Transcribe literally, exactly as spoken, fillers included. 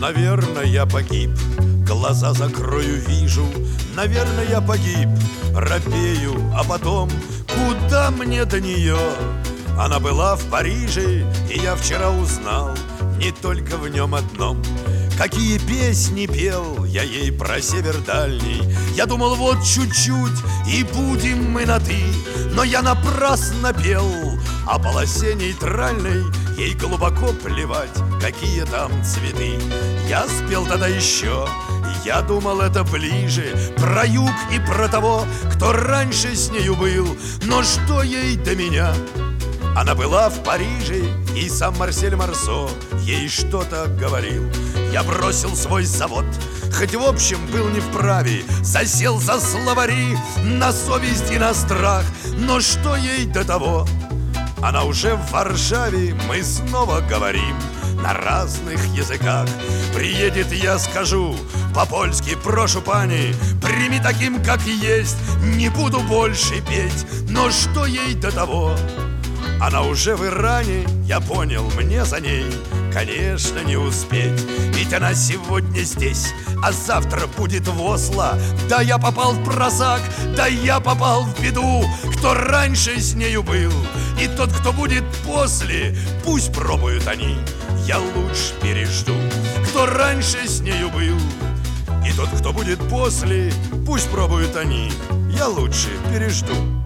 Наверное, я погиб, глаза закрою, вижу. Наверное, я погиб, робею, а потом куда мне до нее? Она была в Париже, и я вчера узнал не только в нем одном. Какие песни пел я ей про север дальний. Я думал, вот чуть-чуть, и будем мы на «ты». Но я напрасно пел о полосе нейтральной. Ей глубоко плевать, какие там цветы. Я спел тогда еще, я думал, это ближе, про юг и про того, кто раньше с нею был. Но что ей до меня? Она была в Париже, и сам Марсель Марсо ей что-то говорил. Я бросил свой завод, хоть в общем был не вправе, засел за словари на совесть и на страх. Но что ей до того? Она уже в Варшаве, мы снова говорим на разных языках. Приедет, я скажу по-польски: прошу, пани, прими таким, как есть, не буду больше петь. Но что ей до того? Она уже в Иране, я понял, мне за ней, конечно, не успеть. Ведь она сегодня здесь, а завтра будет в Осло. Да я попал в просак, да я попал в беду. Кто раньше с нею был, и тот, кто будет после, пусть пробуют они, я лучше пережду. Кто раньше с нею был, и тот, кто будет после, пусть пробуют они, я лучше пережду.